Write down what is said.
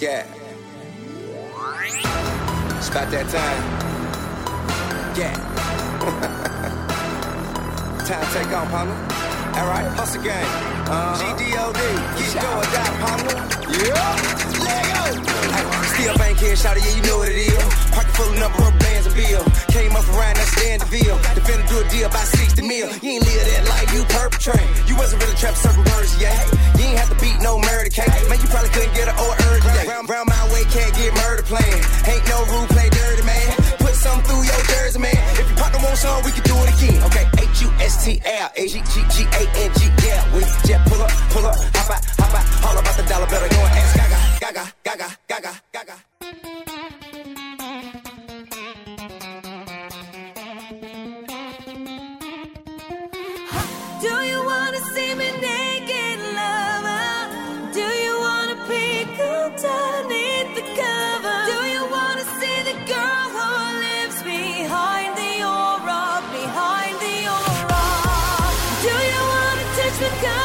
Yeah. It's about that time. Yeah. Time to take on, partner. Alright, hustle gang. GDOD, get go or die, partner. Yeah. Lego. Still banking, shout it, yeah, you know what it is. Pocket full of number of bands and bill. Came up around that Standerville. Defender do a deal about 60 mil. You ain't live that life, you perpetrate. You wasn't really trapping certain birds, yeah. You ain't have to beat no murder case. Man, you probably couldn't get an old urge today. Round my way, can't get murder playing. Ain't no rule, play dirty, man. Put something through your jersey, man. If your partner wants some, we can do it again. Okay, HUSTL, yeah. We just pull up, hop out, all about the dollar, better go and ask Gaga. Do you wanna see me naked, lover? Do you wanna peek underneath the cover? Do you wanna see the girl who lives behind the aura, behind the aura? Do you wanna touch the